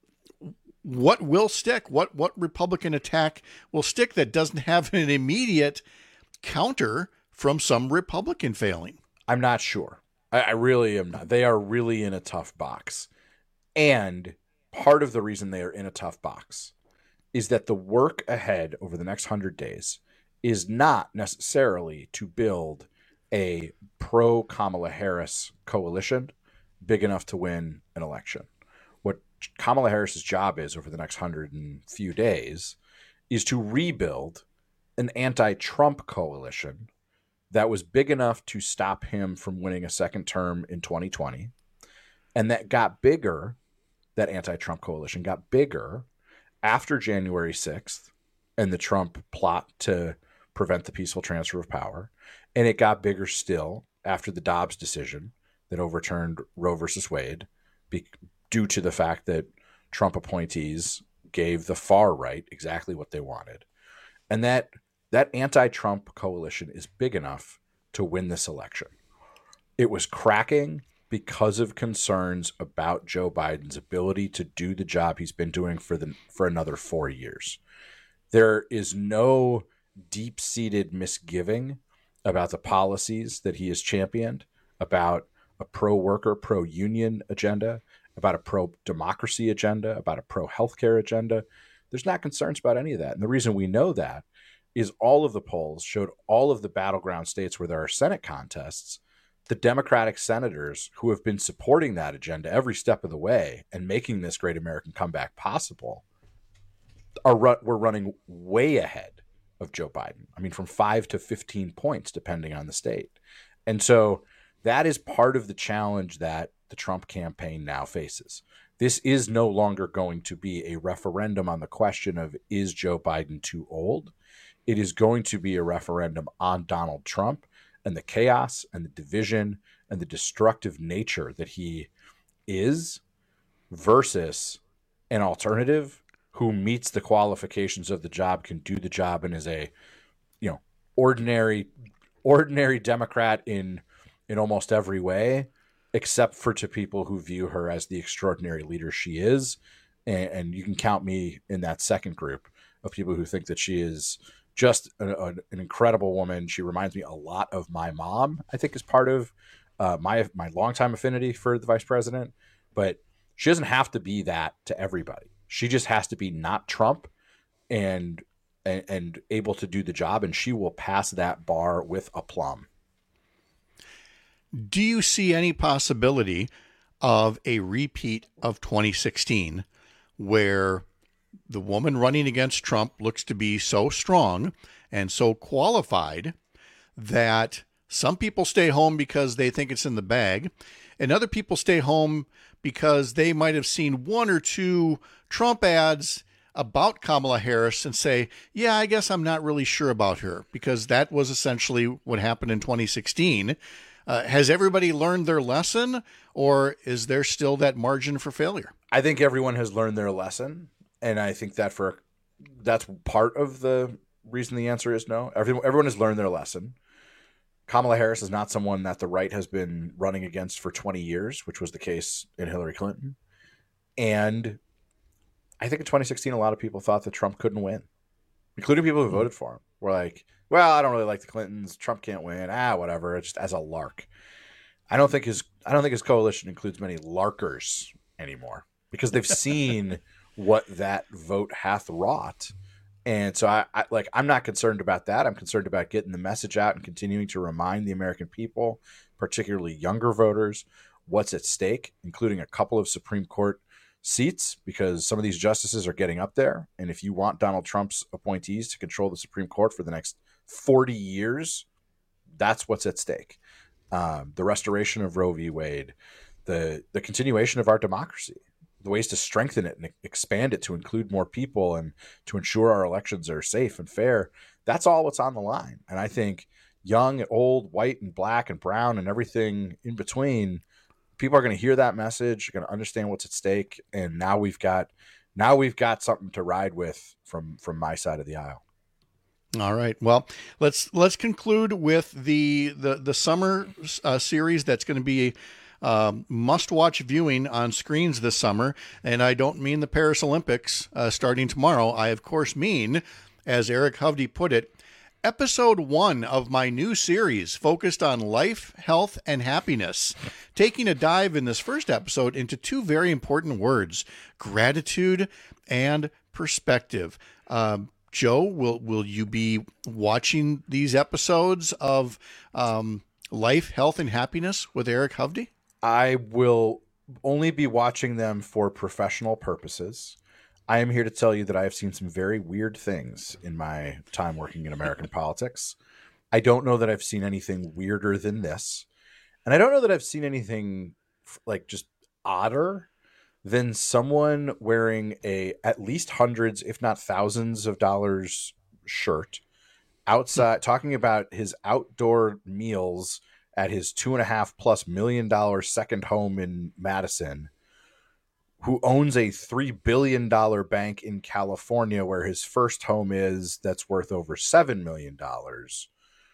what will stick? What what Republican attack will stick that doesn't have an immediate counter from some Republican failing? I'm not sure. I, I really am not. They are really in a tough box. And part of the reason they are in a tough box is that the work ahead over the next hundred days is not necessarily to build a pro-Kamala Harris coalition big enough to win an election. What Kamala Harris's job is over the next hundred and few days is to rebuild an anti-Trump coalition that was big enough to stop him from winning a second term in twenty twenty, and that got bigger, that anti-Trump coalition got bigger after January sixth and the Trump plot to prevent the peaceful transfer of power, and it got bigger still after the Dobbs decision that overturned Roe versus Wade be- due to the fact that Trump appointees gave the far right exactly what they wanted. And that that anti-Trump coalition is big enough to win this election. It was cracking because of concerns about Joe Biden's ability to do the job he's been doing for the for another four years. There is no deep-seated misgiving about the policies that he has championed, about a pro-worker, pro-union agenda, about a pro-democracy agenda, about a pro-healthcare agenda. There's not concerns about any of that. And the reason we know that is all of the polls showed all of the battleground states where there are Senate contests, the Democratic senators who have been supporting that agenda every step of the way and making this great American comeback possible are run, we're running way ahead of Joe Biden. I mean, from five to fifteen points, depending on the state. And so that is part of the challenge that the Trump campaign now faces. This is no longer going to be a referendum on the question of, is Joe Biden too old? It is going to be a referendum on Donald Trump and the chaos and the division and the destructive nature that he is versus an alternative who meets the qualifications of the job can do the job and is a, you know, ordinary ordinary Democrat in in almost every way, except for to people who view her as the extraordinary leader she is. And, and you can count me in that second group of people who think that she is just a, a, an incredible woman. She reminds me a lot of my mom, I think is part of uh, my my longtime affinity for the vice president. But she doesn't have to be that to everybody. She just has to be not Trump and, and, and able to do the job, and she will pass that bar with aplomb. Do you see any possibility of a repeat of twenty sixteen where the woman running against Trump looks to be so strong and so qualified that some people stay home because they think it's in the bag, and other people stay home because they might have seen one or two Trump ads about Kamala Harris and say, yeah, I guess I'm not really sure about her, because that was essentially what happened in twenty sixteen. Uh, has everybody learned their lesson, or is there still that margin for failure? I think everyone has learned their lesson. And I think that for that's part of the reason the answer is no. Everyone, everyone has learned their lesson. Kamala Harris is not someone that the right has been running against for twenty years, which was the case in Hillary Clinton. And I think in twenty sixteen, a lot of people thought that Trump couldn't win, including people who voted for him. Were like, well, I don't really like the Clintons. Trump can't win. Ah, whatever. It's just as a lark. I don't think his I don't think his coalition includes many larkers anymore, because they've seen what that vote hath wrought. And so I, I like I'm not concerned about that. I'm concerned about getting the message out and continuing to remind the American people, particularly younger voters, what's at stake, including a couple of Supreme Court seats, because some of these justices are getting up there. And if you want Donald Trump's appointees to control the Supreme Court for the next forty years, that's what's at stake. Um, the restoration of Roe v. Wade, the the continuation of our democracy, the ways to strengthen it and expand it to include more people and to ensure our elections are safe and fair. That's all what's on the line. And I think young and old, white and black and brown and everything in between, people are going to hear that message, going to understand what's at stake. And now we've got, now we've got something to ride with from, from my side of the aisle. All right. Well, let's, let's conclude with the, the, the summer uh, series that's going to be Um, must-watch viewing on screens this summer, and I don't mean the Paris Olympics uh, starting tomorrow. I, of course, mean, as Eric Hovde put it, episode one of my new series focused on life, health, and happiness, taking a dive in this first episode into two very important words, gratitude and perspective. Um, Joe, will will you be watching these episodes of um, Life, Health, and Happiness with Eric Hovde? I will only be watching them for professional purposes. I am here to tell you that I have seen some very weird things in my time working in American politics. I don't know that I've seen anything weirder than this. And I don't know that I've seen anything like just odder than someone wearing a at least hundreds, if not thousands of dollars shirt outside, talking about his outdoor meals at his two and a half plus million dollar second home in Madison, who owns a three billion dollars bank in California where his first home is, that's worth over seven million dollars.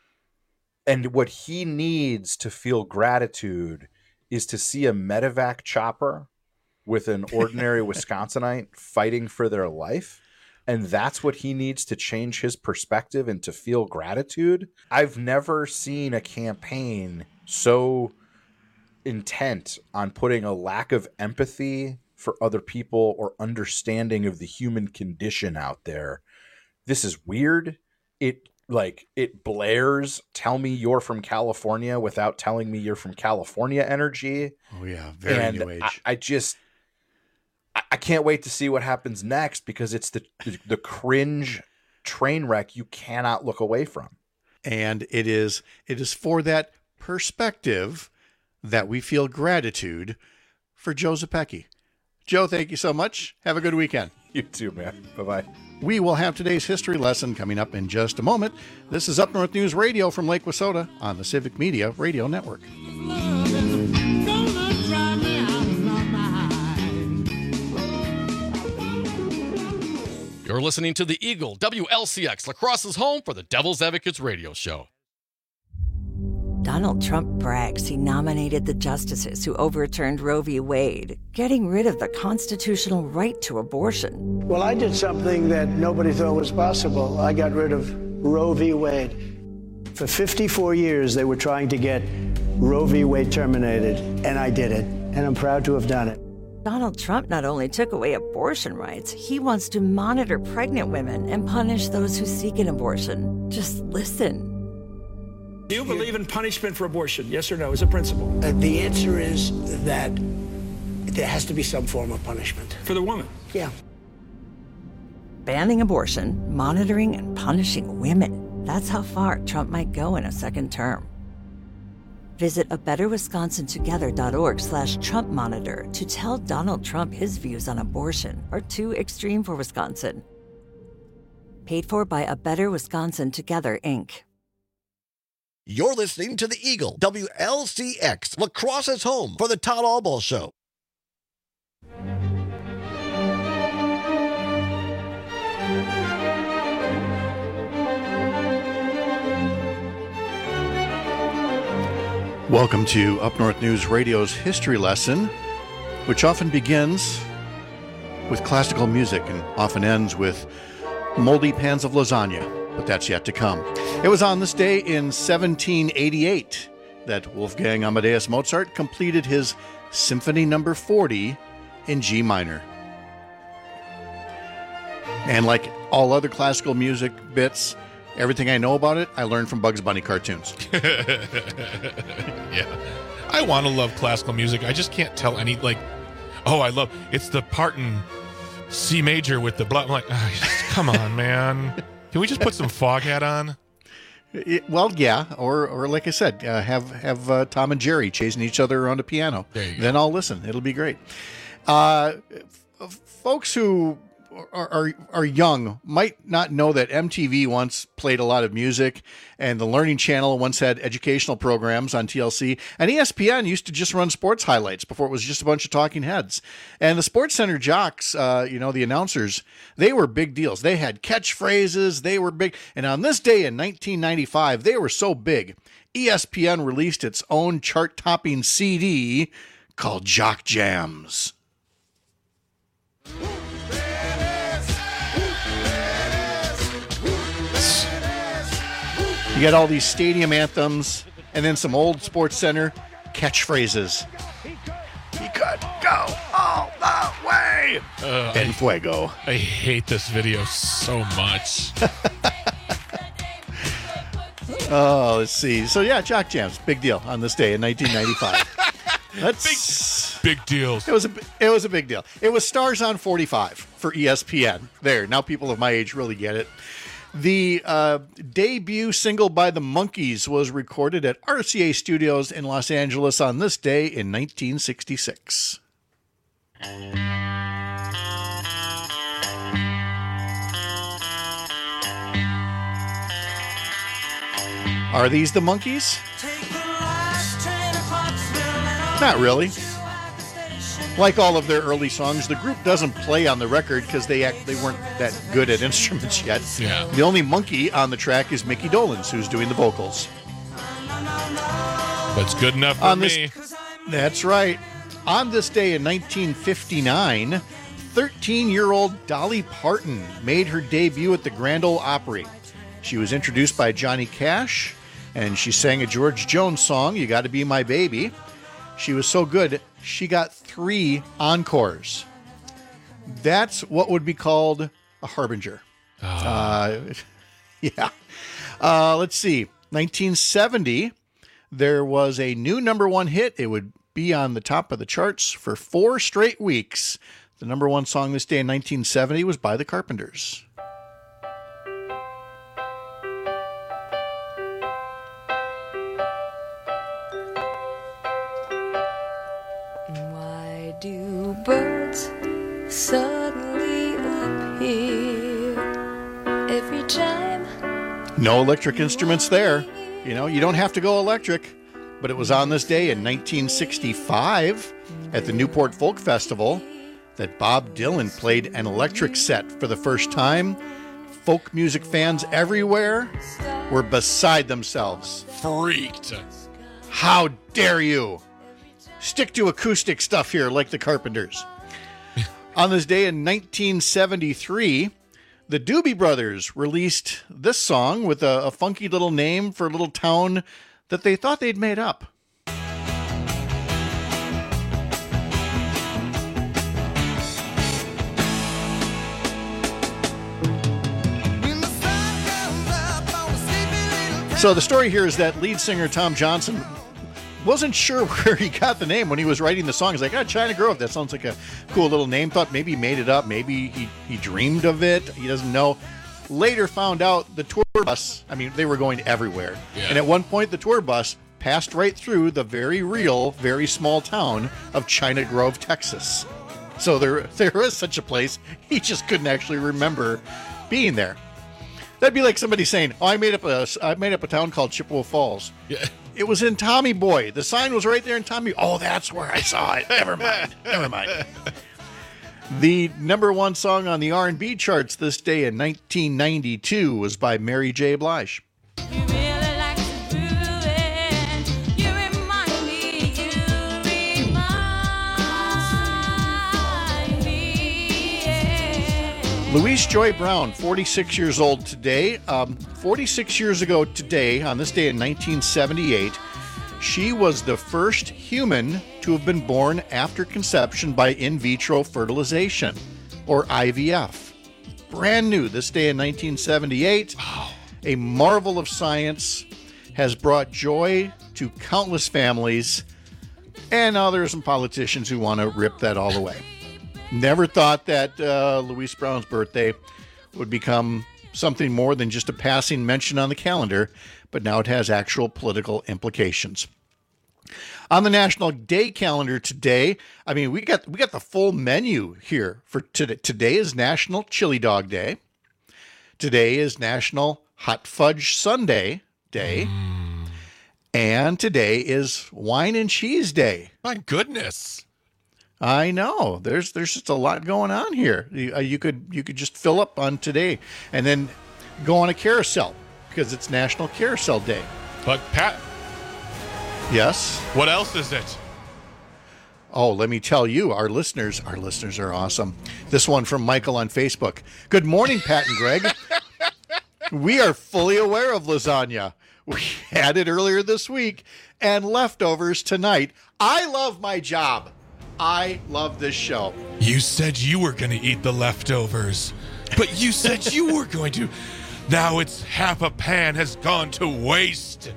And what he needs to feel gratitude is to see a medevac chopper with an ordinary Wisconsinite fighting for their life. And that's what he needs to change his perspective and to feel gratitude. I've never seen a campaign so intent on putting a lack of empathy for other people or understanding of the human condition out there. This is weird. It like it blares, tell me you're from California without telling me you're from California energy. Oh yeah, very and new age. I, I just I can't wait to see what happens next, because it's the, the the cringe train wreck you cannot look away from. And it is it is for that perspective that we feel gratitude for Joe Zepecki. Joe, thank you so much. Have a good weekend. You too, man. Bye-bye. We will have today's history lesson coming up in just a moment. This is Up North News Radio from Lake Wissota on the Civic Media Radio Network. You're listening to the Eagle, W L C X, La Crosse's home for the Devil's Advocates radio show. Donald Trump brags he nominated the justices who overturned Roe v. Wade, getting rid of the constitutional right to abortion. Well, I did something that nobody thought was possible. I got rid of Roe v. Wade. For fifty-four years, they were trying to get Roe v. Wade terminated, and I did it, and I'm proud to have done it. Donald Trump not only took away abortion rights, he wants to monitor pregnant women and punish those who seek an abortion. Just listen. Do you believe in punishment for abortion? Yes or no, as a principle? Uh, the answer is that there has to be some form of punishment. For the woman? Yeah. Banning abortion, monitoring and punishing women. That's how far Trump might go in a second term. Visit a better wisconsin together dot org slash Trump monitor to tell Donald Trump his views on abortion are too extreme for Wisconsin. Paid for by A Better Wisconsin Together, Incorporated. You're listening to the Eagle, W L C X, La Crosse's home for the Todd Albaugh Show. Welcome to Up North News Radio's history lesson, which often begins with classical music and often ends with moldy pans of lasagna, but that's yet to come. It was on this day in seventeen eighty-eight that Wolfgang Amadeus Mozart completed his Symphony Number forty in G minor. And like all other classical music bits, everything I know about it, I learned from Bugs Bunny cartoons. Yeah. I want to love classical music. I just can't tell any, like, oh, I love, it's the part in C major with the blah. I'm like, oh, come on, man. Can we just put some Foghat on? It, well, yeah. Or, or like I said, uh, have have uh, Tom and Jerry chasing each other around a piano. There you go. Then I'll listen. It'll be great. Uh, f- folks who Are, are are young might not know that M T V once played a lot of music, and the Learning Channel once had educational programs on T L C, and E S P N used to just run sports highlights before it was just a bunch of talking heads. And the Sports Center jocks, uh, you know, the announcers, they were big deals. They had catchphrases. They were big. And on this day in nineteen ninety-five, they were so big, E S P N released its own chart-topping C D called Jock Jams. You got all these stadium anthems and then some old Sports Center catchphrases. He could go all the way. Uh, En fuego. I hate this video so much. Oh, let's see. So yeah, Jock Jams, big deal on this day in nineteen ninety-five. That's big, big deals. It was a it was a big deal. It was Stars on forty-five for E S P N. There, now people of my age really get it. The uh, debut single by the Monkees was recorded at R C A Studios in Los Angeles on this day in nineteen sixty-six. Are these the Monkees? Not really. Like all of their early songs, the group doesn't play on the record because they act, they weren't that good at instruments yet. Yeah. The only monkey on the track is Mickey Dolenz, who's doing the vocals. That's good enough for on me. This, that's right. On this day in nineteen fifty-nine, thirteen-year-old Dolly Parton made her debut at the Grand Ole Opry. She was introduced by Johnny Cash, and she sang a George Jones song, You Gotta Be My Baby. She was so good, she got three encores. That's what would be called a harbinger. Oh. Uh, yeah. Uh, let's see. nineteen seventy, there was a new number one hit. It would be on the top of the charts for four straight weeks. The number one song this day in nineteen seventy was by the Carpenters. Why do birds suddenly appear every time? No electric instruments there. You know, you don't have to go electric. But it was on this day in nineteen sixty-five at the Newport Folk Festival that Bob Dylan played an electric set for the first time, folk music fans everywhere were beside themselves. Freaked. How dare you? Stick to acoustic stuff here like the Carpenters. On this day in nineteen seventy-three, the Doobie Brothers released this song with a, a funky little name for a little town that they thought they'd made up. So the story here is that lead singer Tom Johnson wasn't sure where he got the name when he was writing the song. He's like, oh, China Grove, that sounds like a cool little name. Thought maybe he made it up. Maybe he, he dreamed of it. He doesn't know. Later found out the tour bus, I mean, they were going everywhere. Yeah. And at one point, the tour bus passed right through the very real, very small town of China Grove, Texas. So there, there is such a place. He just couldn't actually remember being there. That'd be like somebody saying, "Oh, I made up a I made up a town called Chippewa Falls." Yeah. It was in Tommy Boy. The sign was right there in Tommy. Oh, that's where I saw it. Never mind. Never mind. The number one song on the R and B charts this day in nineteen ninety-two was by Mary J. Blige. Louise Joy Brown, forty-six years old today. Um, forty-six years ago today, on this day in nineteen seventy-eight, she was the first human to have been born after conception by in vitro fertilization, or I V F. Brand new this day in nineteen seventy-eight. Wow. A marvel of science, has brought joy to countless families, and now there are some politicians who want to rip that all away. Never thought that uh, Louise Brown's birthday would become something more than just a passing mention on the calendar, but now it has actual political implications. On the National Day calendar today, I mean, we got we got the full menu here for today. Today is National Chili Dog Day. Today is National Hot Fudge Sundae Day. Mm. And today is Wine and Cheese Day. My goodness. I know. There's there's just a lot going on here. You, uh, you could you could just fill up on today, and then go on a carousel because it's National Carousel Day. But Pat, yes. What else is it? Oh, let me tell you, our listeners, our listeners are awesome. This one from Michael on Facebook. Good morning, Pat and Greg. We are fully aware of lasagna. We had it earlier this week, and leftovers tonight. I love my job. I love this show. You said you were going to eat the leftovers, but you said you were going to. Now it's half a pan has gone to waste.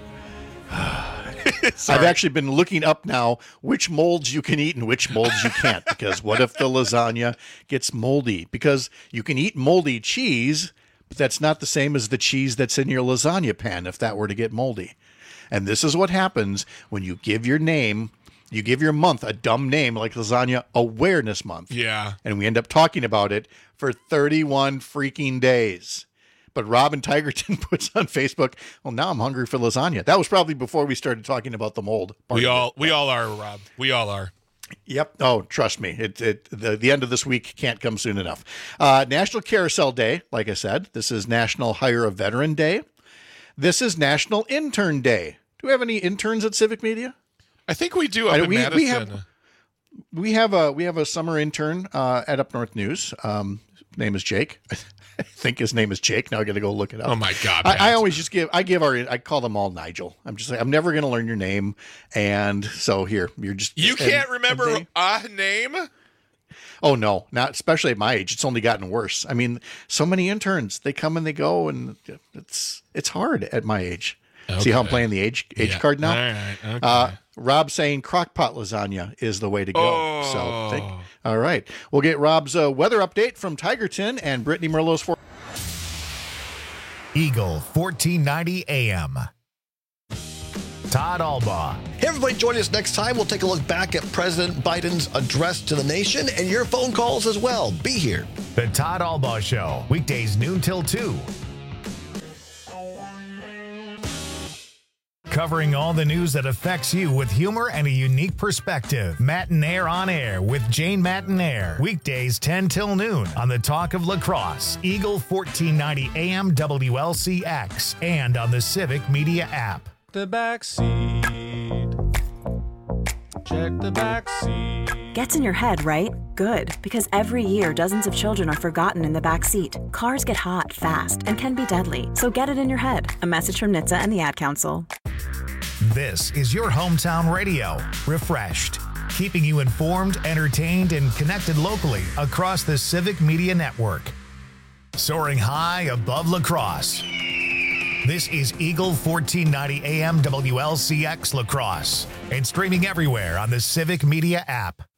I've actually been looking up now which molds you can eat and which molds you can't, because what if the lasagna gets moldy? Because you can eat moldy cheese, but that's not the same as the cheese that's in your lasagna pan if that were to get moldy. And this is what happens when you give your name, you give your month a dumb name like Lasagna Awareness Month. Yeah. And we end up talking about it for thirty-one freaking days. But Robin Tigerton puts on Facebook, well, now I'm hungry for lasagna. That was probably before we started talking about the mold. We all we all are, Rob. We all are. Yep. Oh, trust me. It, it the, the end of this week can't come soon enough. Uh, National Carousel Day, like I said. This is National Hire a Veteran Day. This is National Intern Day. Do we have any interns at Civic Media? I think we do up in we, Madison. We have, we have a we have a summer intern uh, at Up North News. Um, name is Jake. I think his name is Jake. Now I got to go look it up. Oh my God! I, I always just give I give our I call them all Nigel. I'm just like I'm never going to learn your name, and so here you're just you can't and, remember and they, a name. Oh no, not especially at my age. It's only gotten worse. I mean, so many interns they come and they go, and it's it's hard at my age. Okay. See how I'm playing the age age yeah. card now? All right. Okay. Uh, Rob saying crockpot lasagna is the way to go. Oh. So, think, all right. We'll get Rob's uh, weather update from Tigerton and Brittany Merlot's for Eagle fourteen ninety A M. Todd Albaugh. Hey, everybody, join us next time. We'll take a look back at President Biden's address to the nation and your phone calls as well. Be here. The Todd Albaugh Show, weekdays noon till two. covering all the news that affects you with humor and a unique perspective. Matinaire on Air with Jane Matinaire. Weekdays ten till noon on the Talk of Lacrosse, Eagle fourteen ninety A M W L C X, and on the Civic Media app. The back seat. Check the back seat. Gets in your head, right? Good, because every year dozens of children are forgotten in the back seat. Cars get hot fast and can be deadly, so get it in your head. A message from N H T S A and the Ad Council. This is your hometown radio, refreshed, keeping you informed, entertained, and connected locally across the Civic Media Network. Soaring high above lacrosse. This is Eagle fourteen ninety A M W L C X Lacrosse and streaming everywhere on the Civic Media app.